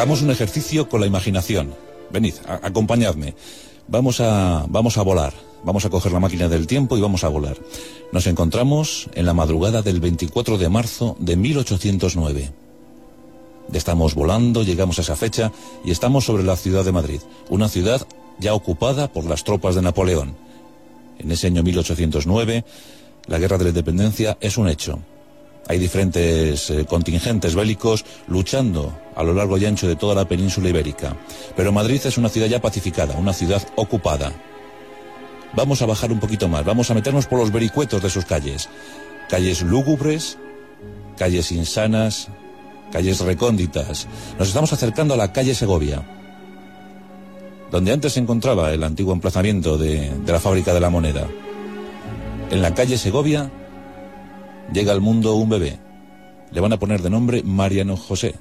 Hagamos un ejercicio con la imaginación. Venid, acompañadme. Vamos a volar. Vamos a coger la máquina del tiempo y vamos a volar. Nos encontramos en la madrugada del 24 de marzo de 1809. Estamos volando, llegamos a esa fecha y estamos sobre la ciudad de Madrid, una ciudad ya ocupada por las tropas de Napoleón. En ese año 1809, la guerra de la independencia es un hecho. Hay diferentes contingentes bélicos luchando a lo largo y ancho de toda la península ibérica. Pero Madrid es una ciudad ya pacificada, una ciudad ocupada. Vamos a bajar un poquito más, vamos a meternos por los vericuetos de sus calles. Calles lúgubres, calles insanas, calles recónditas. Nos estamos acercando a la calle Segovia, donde antes se encontraba el antiguo emplazamiento de la fábrica de la moneda. En la calle Segovia llega al mundo un bebé. Le van a poner de nombre Mariano José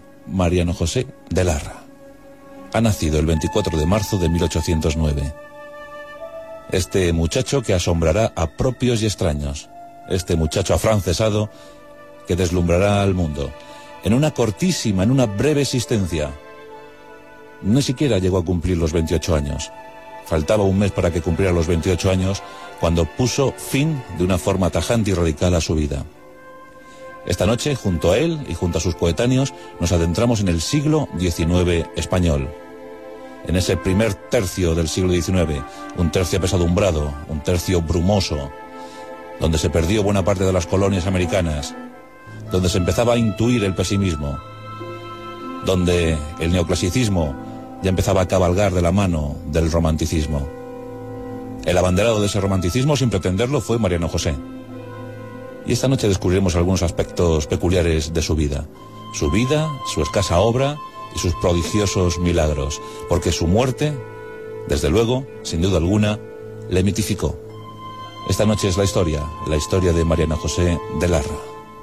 de Larra. Ha nacido el 24 de marzo de 1809. Este muchacho que asombrará a propios y extraños. Este muchacho afrancesado que deslumbrará al mundo. En una breve existencia. Ni siquiera llegó a cumplir los 28 años. Faltaba un mes para que cumpliera los 28 años cuando puso fin de una forma tajante y radical a su vida. Esta noche, junto a él y junto a sus coetáneos, nos adentramos en el siglo XIX español. En ese primer tercio del siglo XIX, un tercio apesadumbrado, un tercio brumoso, donde se perdió buena parte de las colonias americanas, donde se empezaba a intuir el pesimismo, donde el neoclasicismo ya empezaba a cabalgar de la mano del romanticismo. El abanderado de ese romanticismo, sin pretenderlo, fue Mariano José. Y esta noche descubriremos algunos aspectos peculiares de su vida, su escasa obra y sus prodigiosos milagros, porque su muerte, desde luego, sin duda alguna, le mitificó. Esta noche es la historia de Mariano José de Larra.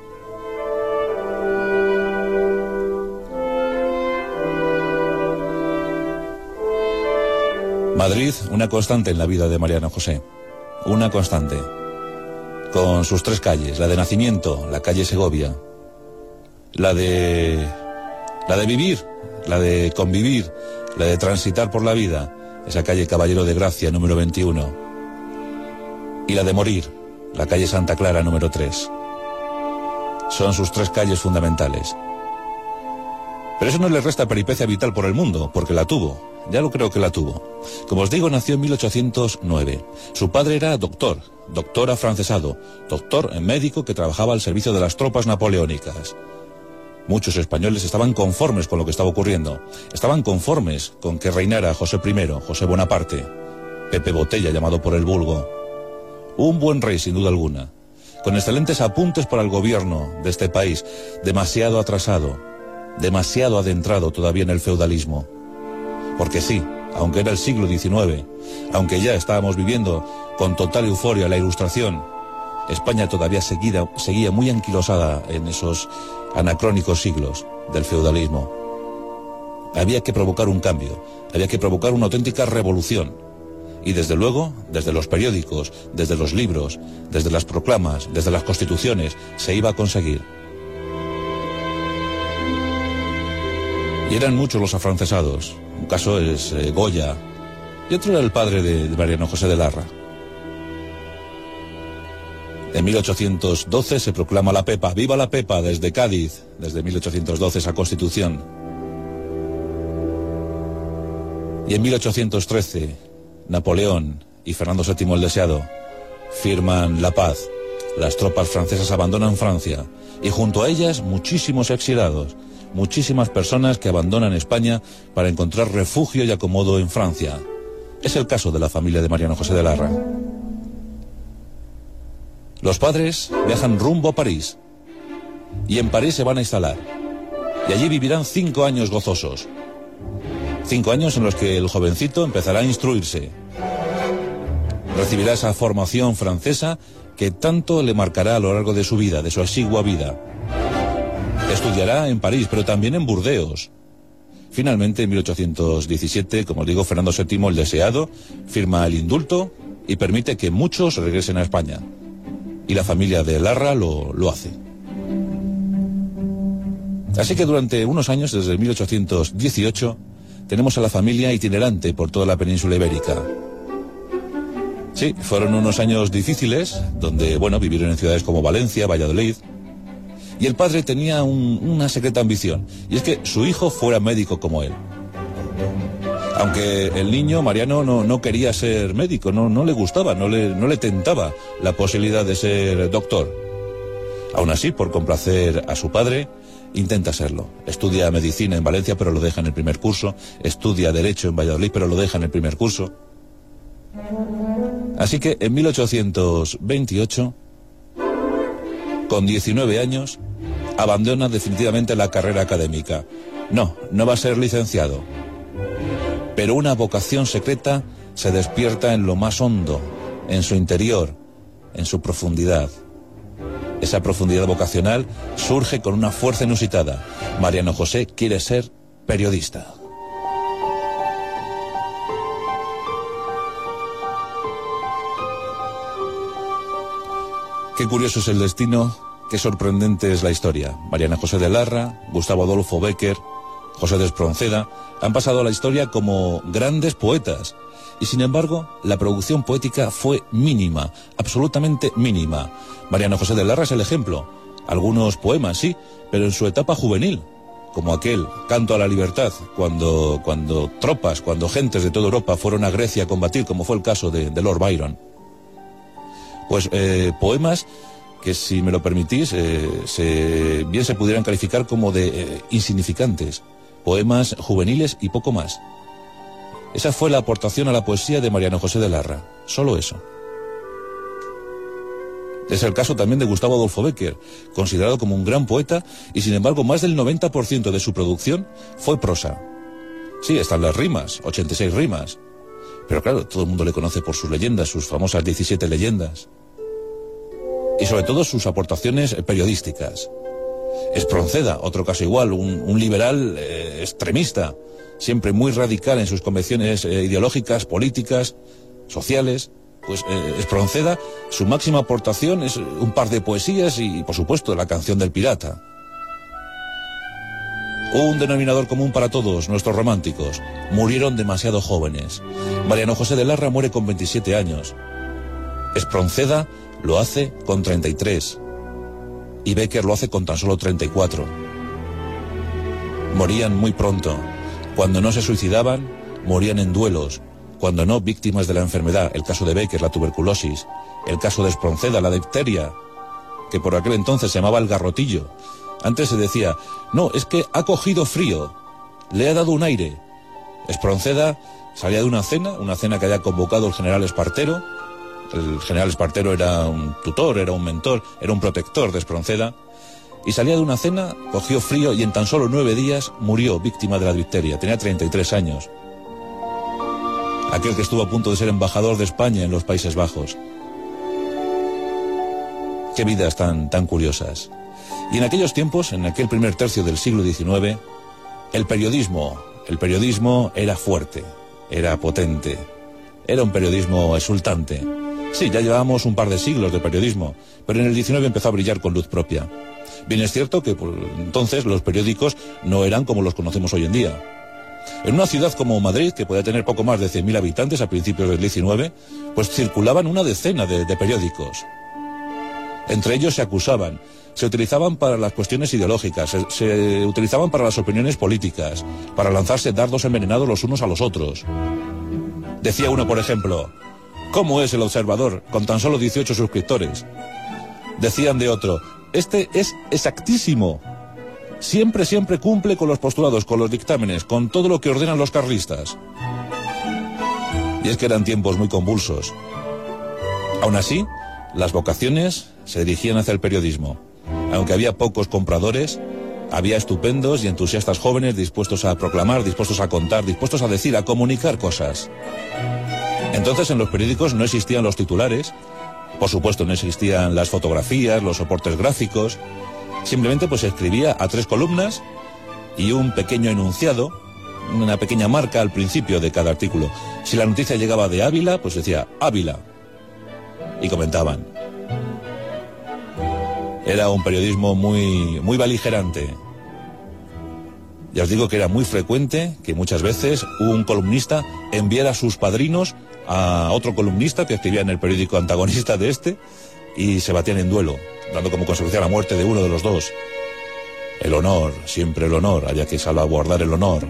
Madrid, una constante en la vida de Mariano José, una constante, con sus tres calles, la de nacimiento, la calle Segovia, la de vivir, la de convivir, la de transitar por la vida, esa calle Caballero de Gracia, número 21, y la de morir, la calle Santa Clara, número 3. Son sus tres calles fundamentales. Pero eso no le resta peripecia vital por el mundo, porque la tuvo, ya lo creo que la tuvo. Como os digo, nació en 1809. Su padre era doctor afrancesado, doctor médico que trabajaba al servicio de las tropas napoleónicas. Muchos españoles estaban conformes con lo que estaba ocurriendo. Estaban conformes con que reinara José I, José Bonaparte, Pepe Botella, llamado por el vulgo. Un buen rey, sin duda alguna, con excelentes apuntes para el gobierno de este país, demasiado atrasado, demasiado adentrado todavía en el feudalismo. Porque sí, aunque era el siglo XIX, aunque ya estábamos viviendo con total euforia la Ilustración, España todavía seguía muy anquilosada en esos anacrónicos siglos del feudalismo. Había que provocar un cambio, había que provocar una auténtica revolución. Y desde luego, desde los periódicos, desde los libros, desde las proclamas, desde las constituciones, se iba a conseguir. Y eran muchos los afrancesados. Un caso es Goya, y otro era el padre de Mariano José de Larra. En 1812 se proclama la Pepa, ¡viva la Pepa!, desde Cádiz, desde 1812 esa constitución. Y en 1813, Napoleón y Fernando VII el Deseado firman la paz. Las tropas francesas abandonan Francia, y junto a ellas muchísimos exilados, muchísimas personas que abandonan España para encontrar refugio y acomodo en Francia. Es el caso de la familia de Mariano José de Larra. Los padres viajan rumbo a París, y en París se van a instalar, y allí vivirán 5 años gozosos. 5 años en los que el jovencito empezará a instruirse. Recibirá esa formación francesa que tanto le marcará a lo largo de su vida, de su exigua vida. Estudiará en París, pero también en Burdeos. Finalmente, en 1817, como os digo, Fernando VII el Deseado firma el indulto y permite que muchos regresen a España. Y la familia de Larra lo hace. Así que durante unos años, desde 1818, tenemos a la familia itinerante por toda la península ibérica. Sí, fueron unos años difíciles, donde, bueno, vivieron en ciudades como Valencia, Valladolid. Y el padre tenía una secreta ambición, y es que su hijo fuera médico como él. Aunque el niño, Mariano, no quería ser médico, no le gustaba, no le tentaba la posibilidad de ser doctor. Aún así, por complacer a su padre, intenta serlo. Estudia medicina en Valencia, pero lo deja en el primer curso. Estudia derecho en Valladolid, pero lo deja en el primer curso. Así que en 1828, con 19 años, abandona definitivamente la carrera académica. No va a ser licenciado. Pero una vocación secreta se despierta en lo más hondo, en su interior, en su profundidad. Esa profundidad vocacional surge con una fuerza inusitada. Mariano José quiere ser periodista. Qué curioso es el destino, qué sorprendente es la historia. Mariano José de Larra, Gustavo Adolfo Bécquer, José de Espronceda han pasado a la historia como grandes poetas. Y sin embargo, la producción poética fue mínima, absolutamente mínima. Mariano José de Larra es el ejemplo. Algunos poemas, sí, pero en su etapa juvenil, como aquel Canto a la Libertad, cuando tropas, cuando gentes de toda Europa fueron a Grecia a combatir, como fue el caso de Lord Byron. Pues poemas que, si me lo permitís, bien se pudieran calificar como de insignificantes. Poemas juveniles y poco más. Esa fue la aportación a la poesía de Mariano José de Larra. Solo eso. Es el caso también de Gustavo Adolfo Bécquer, considerado como un gran poeta, y sin embargo más del 90% de su producción fue prosa. Sí, están las rimas, 86 rimas. Pero claro, todo el mundo le conoce por sus leyendas, sus famosas 17 leyendas. Y sobre todo sus aportaciones periodísticas. Espronceda, otro caso igual, un liberal extremista, siempre muy radical en sus convicciones ideológicas, políticas, sociales. Pues Espronceda, su máxima aportación es un par de poesías y, por supuesto, la canción del pirata. Un denominador común para todos, nuestros románticos: murieron demasiado jóvenes. Mariano José de Larra muere con 27 años. Espronceda lo hace con 33. Y Bécquer lo hace con tan solo 34. Morían muy pronto. Cuando no se suicidaban, morían en duelos. Cuando no, víctimas de la enfermedad. El caso de Bécquer, la tuberculosis. El caso de Espronceda, la difteria, que por aquel entonces se llamaba el garrotillo. Antes se decía, no, es que ha cogido frío, le ha dado un aire. Espronceda salía de una cena que había convocado el general Espartero. El general Espartero era un tutor, era un mentor, era un protector de Espronceda. Y salía de una cena, cogió frío y en tan solo 9 días murió víctima de la difteria. Tenía 33 años. Aquel que estuvo a punto de ser embajador de España en los Países Bajos. Qué vidas tan curiosas. Y en aquellos tiempos, en aquel primer tercio del siglo XIX, el periodismo era fuerte, era potente, era un periodismo exultante. Sí, ya llevábamos un par de siglos de periodismo, pero en el XIX empezó a brillar con luz propia. Bien es cierto que por entonces los periódicos no eran como los conocemos hoy en día. En una ciudad como Madrid, que podía tener poco más de 100.000 habitantes a principios del XIX, pues circulaban una decena de periódicos. Entre ellos se acusaban, se utilizaban para las cuestiones ideológicas, se utilizaban para las opiniones políticas, para lanzarse dardos envenenados los unos a los otros. Decía uno, por ejemplo, ¿cómo es El Observador con tan solo 18 suscriptores? Decían de otro, este es exactísimo. Siempre cumple con los postulados, con los dictámenes, con todo lo que ordenan los carlistas. Y es que eran tiempos muy convulsos. Aún así, las vocaciones se dirigían hacia el periodismo. Aunque había pocos compradores, había estupendos y entusiastas jóvenes dispuestos a proclamar, dispuestos a contar, dispuestos a decir, a comunicar cosas. Entonces en los periódicos no existían los titulares, por supuesto no existían las fotografías, los soportes gráficos. Simplemente pues se escribía a 3 columnas y un pequeño enunciado, una pequeña marca al principio de cada artículo. Si la noticia llegaba de Ávila, pues decía Ávila. Y comentaban. Era un periodismo muy beligerante. Ya os digo que era muy frecuente que muchas veces un columnista enviara a sus padrinos a otro columnista que escribía en el periódico antagonista de este y se batían en duelo, dando como consecuencia la muerte de uno de los dos. El honor, siempre el honor, había que salvaguardar el honor.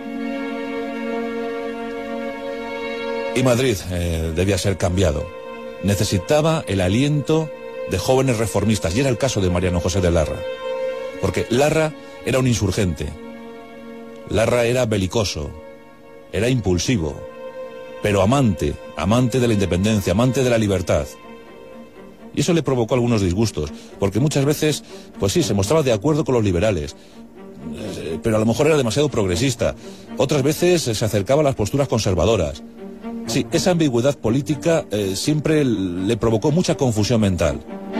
Y Madrid debía ser cambiado. Necesitaba el aliento de jóvenes reformistas, y era el caso de Mariano José de Larra. Porque Larra era un insurgente. Larra era belicoso, era impulsivo, pero amante de la independencia, amante de la libertad. Y eso le provocó algunos disgustos, porque muchas veces, pues sí, se mostraba de acuerdo con los liberales, pero a lo mejor era demasiado progresista. Otras veces se acercaba a las posturas conservadoras. Sí, esa ambigüedad política siempre le provocó mucha confusión mental.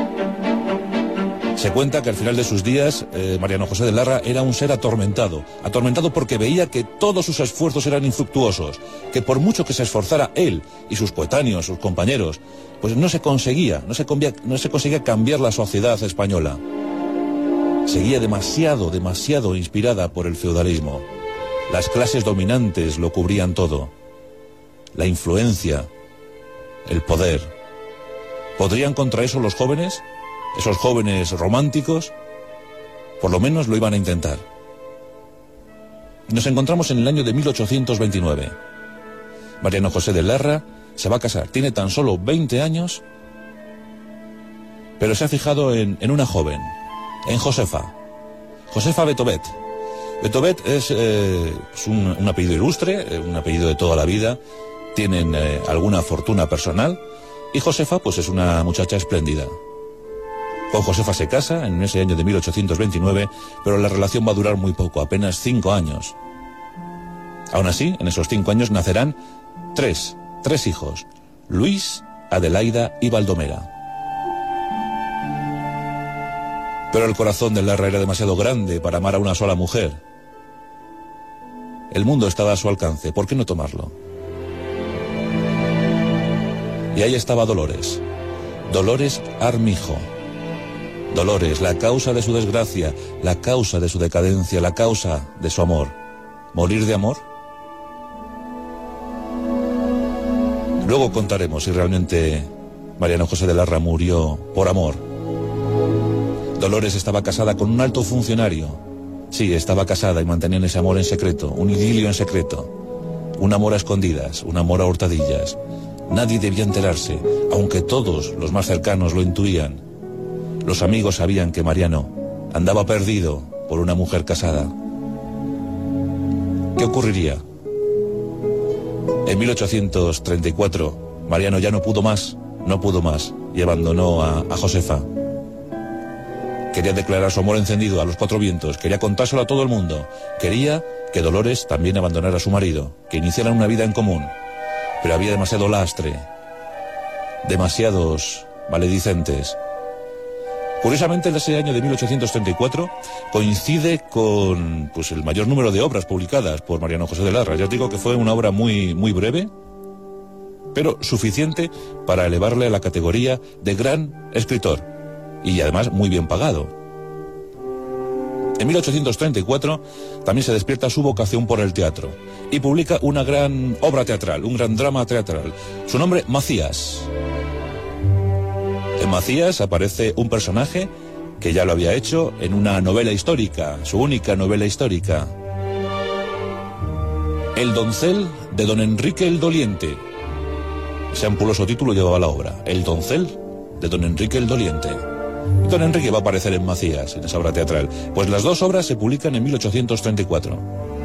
Se cuenta que al final de sus días, Mariano José de Larra era un ser atormentado porque veía que todos sus esfuerzos eran infructuosos, que por mucho que se esforzara él y sus coetáneos, sus compañeros, pues no se conseguía cambiar la sociedad española. Seguía demasiado inspirada por el feudalismo. Las clases dominantes lo cubrían todo. La influencia, el poder. ¿Podrían contra eso los jóvenes? Esos jóvenes románticos, por lo menos lo iban a intentar. Nos encontramos en el año de 1829. Mariano José de Larra se va a casar. Tiene tan solo 20 años, pero se ha fijado en una joven, en Josefa Betovet. Betovet es un apellido ilustre, un apellido de toda la vida. Tienen alguna fortuna personal. Y Josefa, pues es una muchacha espléndida. Con Josefa se casa en ese año de 1829, pero la relación va a durar muy poco, apenas 5 años. Aún así, en esos 5 años nacerán tres hijos: Luis, Adelaida y Baldomera. Pero el corazón de Larra era demasiado grande para amar a una sola mujer. El mundo estaba a su alcance, ¿por qué no tomarlo? Y ahí estaba Dolores Armijo. Dolores, la causa de su desgracia, la causa de su decadencia, la causa de su amor. ¿Morir de amor? Luego contaremos si realmente Mariano José de Larra murió por amor. Dolores estaba casada con un alto funcionario. Sí, estaba casada y mantenían ese amor en secreto, un idilio en secreto. Un amor a escondidas, un amor a hurtadillas. Nadie debía enterarse, aunque todos los más cercanos lo intuían. Los amigos sabían que Mariano andaba perdido por una mujer casada. ¿Qué ocurriría? En 1834, Mariano ya no pudo más y abandonó a Josefa. Quería declarar su amor encendido a los 4 vientos, quería contárselo a todo el mundo. Quería que Dolores también abandonara a su marido, que iniciaran una vida en común. Pero había demasiado lastre, demasiados maledicentes. Curiosamente, en ese año de 1834 coincide con el mayor número de obras publicadas por Mariano José de Larra. Ya os digo que fue una obra muy breve, pero suficiente para elevarle a la categoría de gran escritor, y además muy bien pagado. En 1834 también se despierta su vocación por el teatro y publica una gran obra teatral, un gran drama teatral. Su nombre, Macías. En Macías aparece un personaje que ya lo había hecho en una novela histórica, su única novela histórica. El doncel de don Enrique el Doliente. Ese ampuloso título llevaba la obra, El doncel de don Enrique el Doliente. Y don Enrique va a aparecer en Macías, en esa obra teatral. Pues las dos obras se publican en 1834.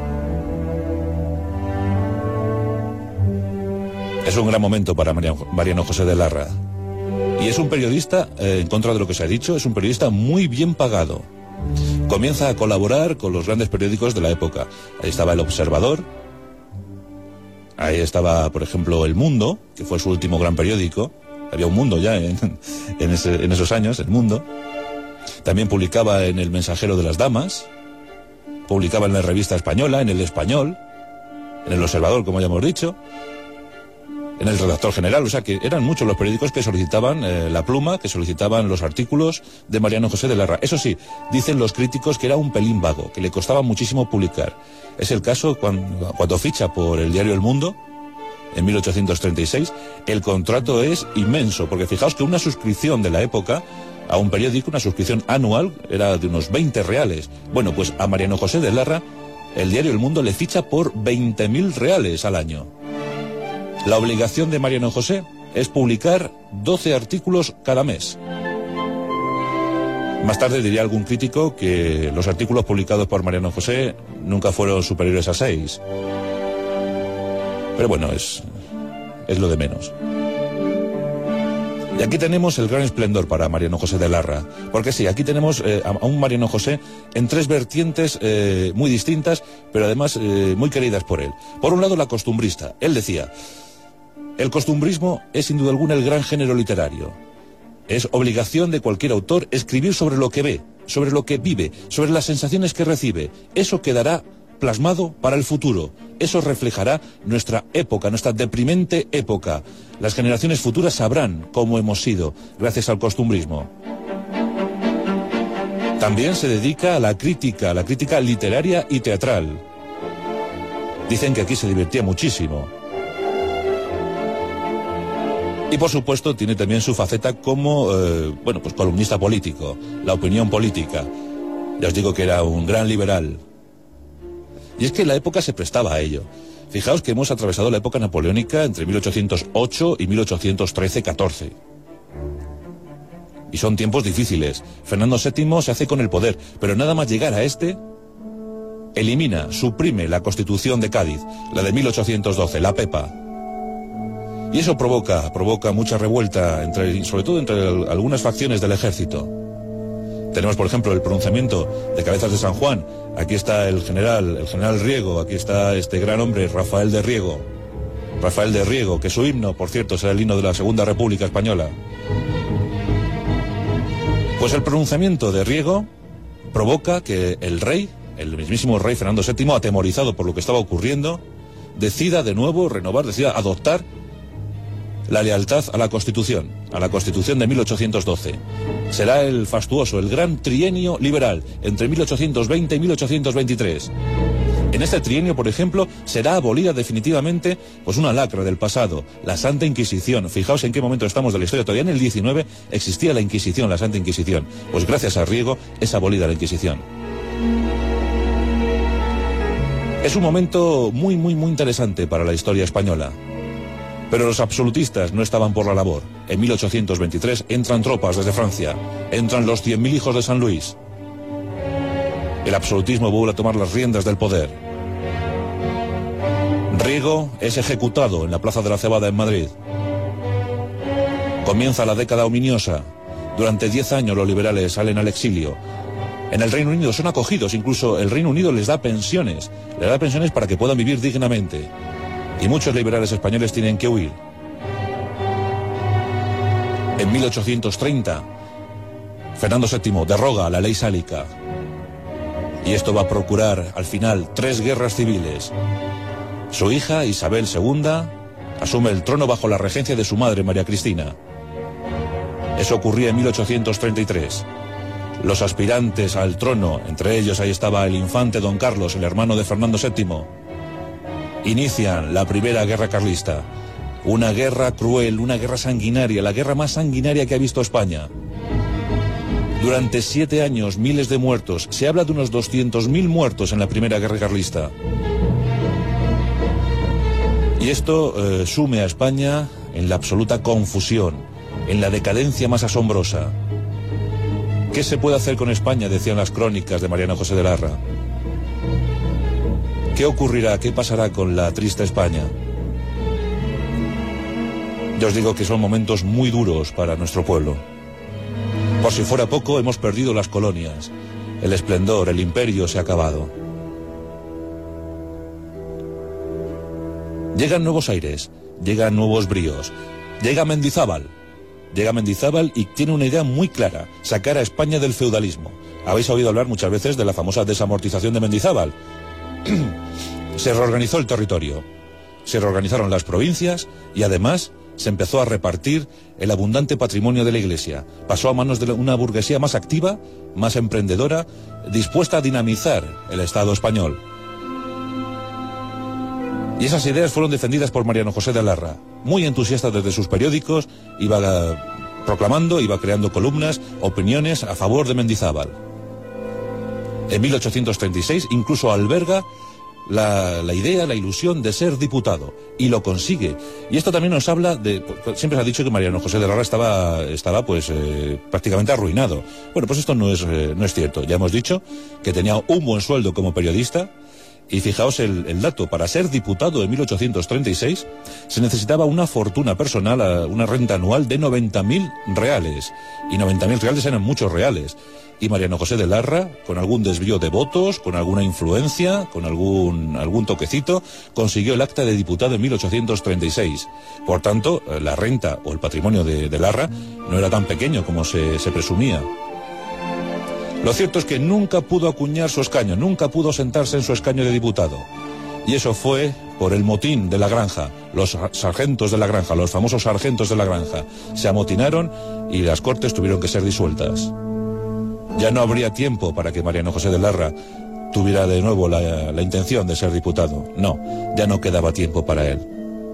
Es un gran momento para Mariano José de Larra. Y es un periodista, en contra de lo que se ha dicho, es un periodista muy bien pagado. Comienza a colaborar con los grandes periódicos de la época. Ahí estaba El Observador, ahí estaba, por ejemplo, El Mundo, que fue su último gran periódico. Había un Mundo ya en esos años, El Mundo. También publicaba en El Mensajero de las Damas, publicaba en la Revista Española, en El Español, en El Observador, como ya hemos dicho. en el redactor general, o sea que eran muchos los periódicos que solicitaban la pluma, que solicitaban los artículos de Mariano José de Larra. Eso sí, dicen los críticos que era un pelín vago, que le costaba muchísimo publicar. Es el caso cuando ficha por el diario El Mundo, en 1836, el contrato es inmenso, porque fijaos que una suscripción de la época a un periódico, una suscripción anual, era de unos 20 reales. Bueno, pues a Mariano José de Larra, el diario El Mundo le ficha por 20.000 reales al año. La obligación de Mariano José es publicar 12 artículos cada mes. Más tarde diría algún crítico que los artículos publicados por Mariano José nunca fueron superiores a 6. Pero bueno, es lo de menos. Y aquí tenemos el gran esplendor para Mariano José de Larra, porque sí, aquí tenemos a un Mariano José en tres vertientes muy distintas, pero además muy queridas por él. Por un lado, la costumbrista. Él decía: el costumbrismo es sin duda alguna el gran género literario. Es obligación de cualquier autor escribir sobre lo que ve, sobre lo que vive, sobre las sensaciones que recibe. Eso quedará plasmado para el futuro. Eso reflejará nuestra época, nuestra deprimente época. Las generaciones futuras sabrán cómo hemos sido gracias al costumbrismo. También se dedica a la crítica literaria y teatral. Dicen que aquí se divertía muchísimo. Y por supuesto tiene también su faceta como, pues columnista político, la opinión política. Ya os digo que era un gran liberal. Y es que la época se prestaba a ello. Fijaos que hemos atravesado la época napoleónica entre 1808 y 1813-14. Y son tiempos difíciles. Fernando VII se hace con el poder, pero nada más llegar a suprime la Constitución de Cádiz, la de 1812, la Pepa. Y eso provoca mucha revuelta, sobre todo entre algunas facciones del ejército. Tenemos, por ejemplo, el pronunciamiento de Cabezas de San Juan. Aquí está el general Riego, aquí está este gran hombre, Rafael de Riego, que su himno, por cierto, será el himno de la Segunda República Española. Pues el pronunciamiento de Riego provoca que el mismísimo rey Fernando VII, atemorizado por lo que estaba ocurriendo, decida de nuevo decida adoptar la lealtad a la Constitución de 1812. Será el fastuoso, el gran trienio liberal, entre 1820 y 1823. En este trienio, por ejemplo, será abolida definitivamente una lacra del pasado, la Santa Inquisición. Fijaos en qué momento estamos de la historia. Todavía en el 19 existía la Inquisición, la Santa Inquisición. Pues gracias a Riego es abolida la Inquisición. Es un momento muy, muy, muy interesante para la historia española. Pero los absolutistas no estaban por la labor. En 1823 entran tropas desde Francia, entran los 100.000 hijos de San Luis. El absolutismo vuelve a tomar las riendas del poder. Riego es ejecutado en la Plaza de la Cebada en Madrid. Comienza la década ominiosa. Durante 10 años los liberales salen al exilio. En el Reino Unido son acogidos, incluso el Reino Unido les da pensiones para que puedan vivir dignamente. Y muchos liberales españoles tienen que huir. En 1830, Fernando VII deroga la ley sálica. Y esto va a procurar, al final, 3 guerras civiles. Su hija, Isabel II, asume el trono bajo la regencia de su madre, María Cristina. Eso ocurría en 1833. Los aspirantes al trono, entre ellos ahí estaba el infante Don Carlos, el hermano de Fernando VII, inician la primera guerra carlista. Una guerra cruel, una guerra sanguinaria, la guerra más sanguinaria que ha visto España. Durante 7 años, miles de muertos. Se habla de unos 200.000 muertos en la primera guerra carlista. Y esto sume a España en la absoluta confusión, en la decadencia más asombrosa. ¿Qué se puede hacer con España?, decían las crónicas de Mariano José de Larra. ¿Qué ocurrirá? ¿Qué pasará con la triste España? Yo os digo que son momentos muy duros para nuestro pueblo. Por si fuera poco, hemos perdido las colonias. El esplendor, el imperio se ha acabado. Llegan nuevos aires, llegan nuevos bríos. Llega Mendizábal y tiene una idea muy clara: sacar a España del feudalismo. Habéis oído hablar muchas veces de la famosa desamortización de Mendizábal. Se reorganizó el territorio. se reorganizaron las provincias y además se empezó a repartir el abundante patrimonio de la Iglesia. Pasó a manos de una burguesía más activa, más emprendedora, dispuesta a dinamizar el Estado español. Y esas ideas fueron defendidas por Mariano José de Larra, muy entusiasta desde sus periódicos, iba proclamando, iba creando columnas, opiniones a favor de Mendizábal. En 1836 incluso alberga la idea, la ilusión de ser diputado, y lo consigue. Y esto también nos habla de... Siempre se ha dicho que Mariano José de Larra estaba prácticamente arruinado. Bueno, pues esto no es cierto. Ya hemos dicho que tenía un buen sueldo como periodista, y fijaos el dato: para ser diputado en 1836 se necesitaba una fortuna personal, una renta anual de 90.000 reales. Y 90.000 reales eran muchos reales. Y Mariano José de Larra, con algún desvío de votos, con alguna influencia, con algún toquecito, consiguió el acta de diputado en 1836. Por tanto, la renta o el patrimonio de Larra no era tan pequeño como se presumía. Lo cierto es que nunca pudo acuñar su escaño, nunca pudo sentarse en su escaño de diputado. Y eso fue por el motín de la granja. Los sargentos de la granja, los famosos sargentos de la granja, se amotinaron y las Cortes tuvieron que ser disueltas. Ya no habría tiempo para que Mariano José de Larra tuviera de nuevo la intención de ser diputado. No, ya no quedaba tiempo para él.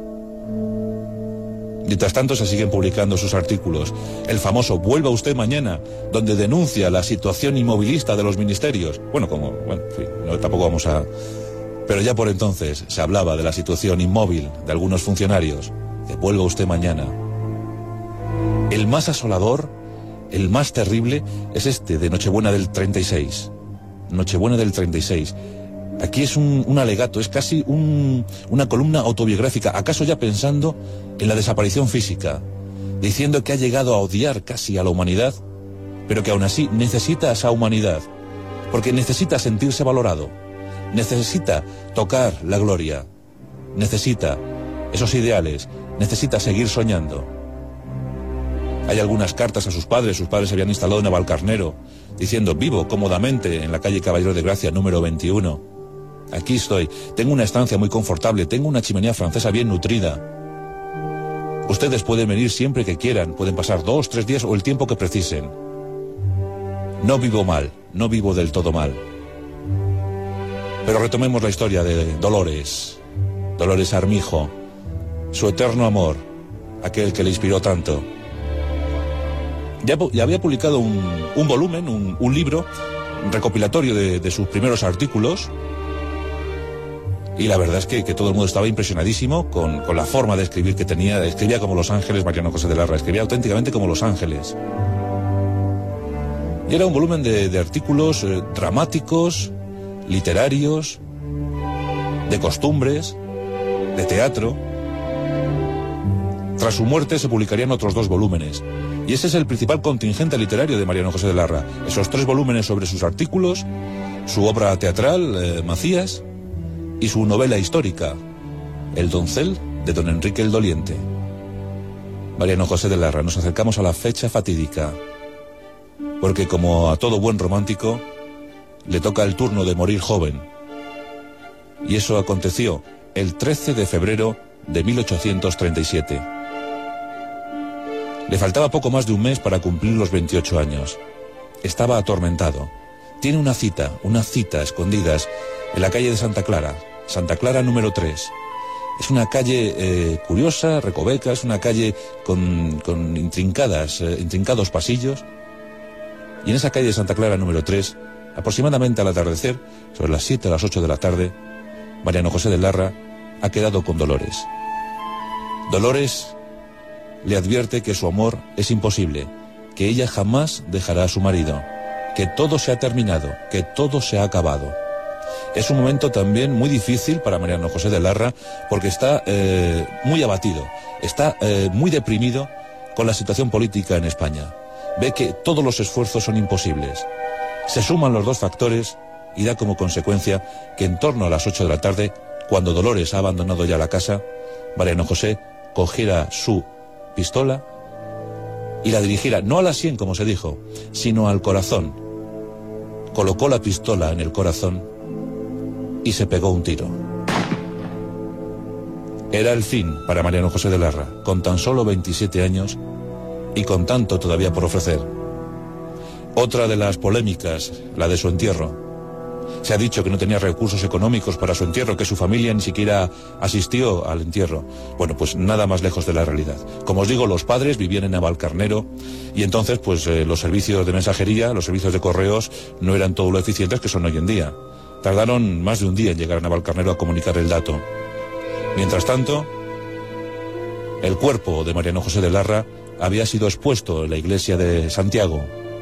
Mientras tanto se siguen publicando sus artículos. El famoso Vuelva usted mañana, donde denuncia la situación inmovilista de los ministerios. En fin, tampoco vamos a... Pero ya por entonces se hablaba de la situación inmóvil de algunos funcionarios. Que vuelva usted mañana. El más asolador, el más terrible, es este de Nochebuena del 36. Nochebuena del 36. Aquí es un alegato, es casi una columna autobiográfica, acaso ya pensando en la desaparición física, diciendo que ha llegado a odiar casi a la humanidad, pero que aún así necesita esa humanidad, porque necesita sentirse valorado, necesita tocar la gloria, necesita esos ideales, necesita seguir soñando. Hay algunas cartas a sus padres se habían instalado en Navalcarnero, diciendo: vivo cómodamente en la calle Caballero de Gracia, número 21. Aquí estoy, tengo una estancia muy confortable, tengo una chimenea francesa bien nutrida. Ustedes pueden venir siempre que quieran, pueden pasar 2, 3 días o el tiempo que precisen. No vivo mal, no vivo del todo mal. Pero retomemos la historia de Dolores Armijo, su eterno amor, aquel que le inspiró tanto. Ya había publicado un volumen, un libro recopilatorio de sus primeros artículos, y la verdad es que todo el mundo estaba impresionadísimo con la forma de escribir que tenía. Escribía como Los Ángeles, Mariano José de Larra, escribía auténticamente como Los Ángeles. Y era un volumen de artículos dramáticos, literarios, de costumbres, de teatro. Tras su muerte se publicarían otros 2 volúmenes. Y ese es el principal contingente literario de Mariano José de Larra. Esos 3 volúmenes sobre sus artículos, su obra teatral, Macías, y su novela histórica, El doncel de don Enrique el Doliente. Mariano José de Larra, nos acercamos a la fecha fatídica, porque como a todo buen romántico, le toca el turno de morir joven. Y eso aconteció el 13 de febrero de 1837. Le faltaba poco más de un mes para cumplir los 28 años. Estaba atormentado. Tiene una cita a escondidas en la calle de Santa Clara número 3. Es una calle curiosa, recoveca, es una calle con intrincados pasillos. Y en esa calle de Santa Clara número 3, aproximadamente al atardecer, sobre las 7 a las 8 de la tarde, Mariano José de Larra ha quedado con Dolores. Dolores le advierte que su amor es imposible, que ella jamás dejará a su marido, que todo se ha terminado, que todo se ha acabado. Es un momento también muy difícil para Mariano José de Larra, porque está muy abatido, está muy deprimido con la situación política en España. Ve que todos los esfuerzos son imposibles. Se suman los 2 factores y da como consecuencia que en torno a las 8 de la tarde, cuando Dolores ha abandonado ya la casa, Mariano José cogiera su pistola y la dirigiera no a la sien, como se dijo, sino al corazón. Colocó la pistola en el corazón y se pegó un tiro. Era el fin para Mariano José de Larra, con tan solo 27 años y con tanto todavía por ofrecer. Otra de las polémicas, la de su entierro. Se ha dicho que no tenía recursos económicos para su entierro, que su familia ni siquiera asistió al entierro. Bueno, pues nada más lejos de la realidad. Como os digo, los padres vivían en Navalcarnero y entonces pues los servicios de mensajería, los servicios de correos no eran todo lo eficientes que son hoy en día. Tardaron más de un día en llegar a Navalcarnero a comunicar el dato. Mientras tanto, el cuerpo de Mariano José de Larra había sido expuesto en la iglesia de Santiago.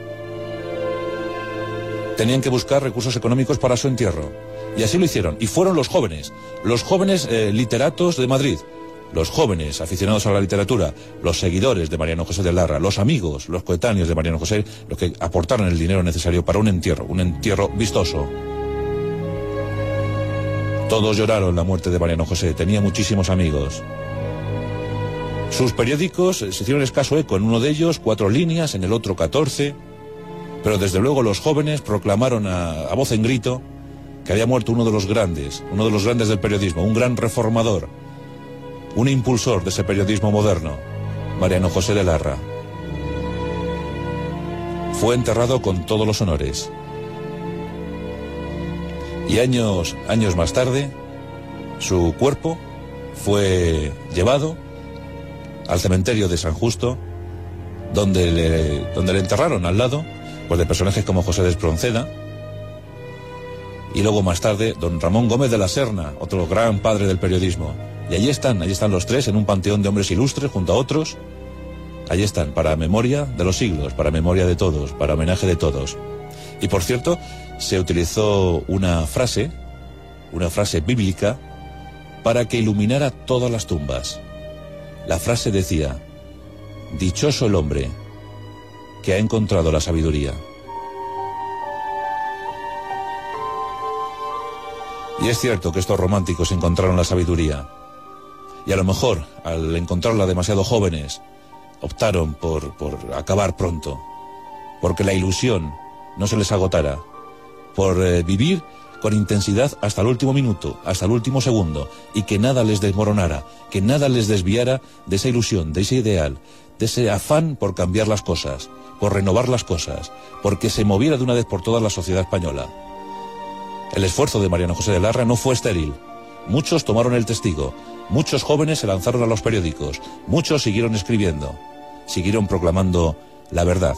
Tenían que buscar recursos económicos para su entierro. Y así lo hicieron. Y fueron los jóvenes literatos de Madrid, los jóvenes aficionados a la literatura, los seguidores de Mariano José de Larra, los amigos, los coetáneos de Mariano José, los que aportaron el dinero necesario para un entierro vistoso. Todos lloraron la muerte de Mariano José, tenía muchísimos amigos. Sus periódicos se hicieron escaso eco, en uno de ellos 4 líneas, en el otro 14... Pero desde luego los jóvenes proclamaron a voz en grito que había muerto uno de los grandes del periodismo, un gran reformador, un impulsor de ese periodismo moderno, Mariano José de Larra. Fue enterrado con todos los honores. Y años más tarde, su cuerpo fue llevado al cementerio de San Justo, donde le enterraron al lado pues de personajes como José de Espronceda, y luego más tarde don Ramón Gómez de la Serna, otro gran padre del periodismo. Y allí están los tres en un panteón de hombres ilustres junto a otros. Allí están, para memoria de los siglos, para memoria de todos, para homenaje de todos. Y por cierto, se utilizó una frase bíblica para que iluminara todas las tumbas. La frase decía: dichoso el hombre que ha encontrado la sabiduría. Y es cierto que estos románticos encontraron la sabiduría. Y a lo mejor, al encontrarla demasiado jóvenes, optaron por acabar pronto, porque la ilusión no se les agotara, por vivir con intensidad hasta el último minuto, hasta el último segundo, y que nada les desmoronara, que nada les desviara de esa ilusión, de ese ideal, de ese afán por cambiar las cosas, por renovar las cosas, porque se moviera de una vez por todas la sociedad española. El esfuerzo de Mariano José de Larra no fue estéril. Muchos tomaron el testigo, muchos jóvenes se lanzaron a los periódicos, muchos siguieron escribiendo, siguieron proclamando la verdad.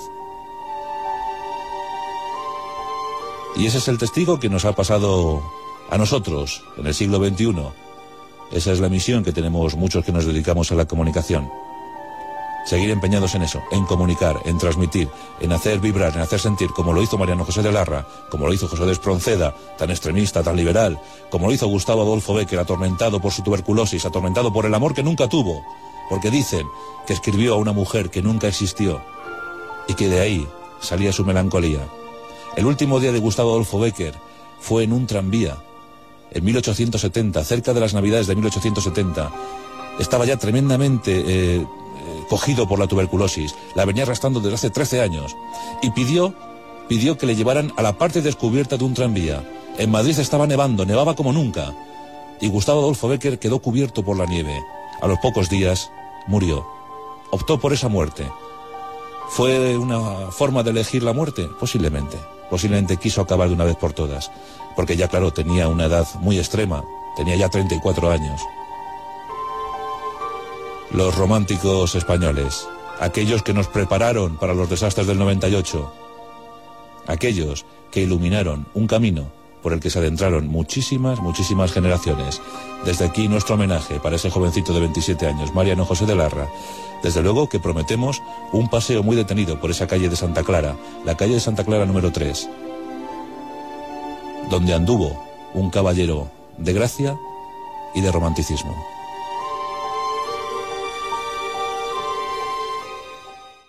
Y ese es el testigo que nos ha pasado a nosotros en el siglo XXI. Esa es la misión que tenemos muchos que nos dedicamos a la comunicación. Seguir empeñados en eso, en comunicar, en transmitir, en hacer vibrar, en hacer sentir, como lo hizo Mariano José de Larra, como lo hizo José de Espronceda, tan extremista, tan liberal, como lo hizo Gustavo Adolfo Bécquer, atormentado por su tuberculosis, atormentado por el amor que nunca tuvo, porque dicen que escribió a una mujer que nunca existió y que de ahí salía su melancolía. El último día de Gustavo Adolfo Bécquer fue en un tranvía, en 1870, cerca de las Navidades de 1870. Estaba ya tremendamente cogido por la tuberculosis, la venía arrastrando desde hace 13 años, y pidió que le llevaran a la parte descubierta de un tranvía. En Madrid estaba nevando, nevaba como nunca, y Gustavo Adolfo Bécquer quedó cubierto por la nieve. A los pocos días murió. Optó por esa muerte. ¿Fue una forma de elegir la muerte? Posiblemente quiso acabar de una vez por todas, porque ya claro, tenía una edad muy extrema, tenía ya 34 años. Los románticos españoles, aquellos que nos prepararon para los desastres del 98, aquellos que iluminaron un camino por el que se adentraron muchísimas generaciones. Desde aquí nuestro homenaje para ese jovencito de 27 años, Mariano José de Larra. Desde luego que prometemos un paseo muy detenido por esa calle de Santa Clara, la calle de Santa Clara número 3, donde anduvo un caballero de gracia y de romanticismo.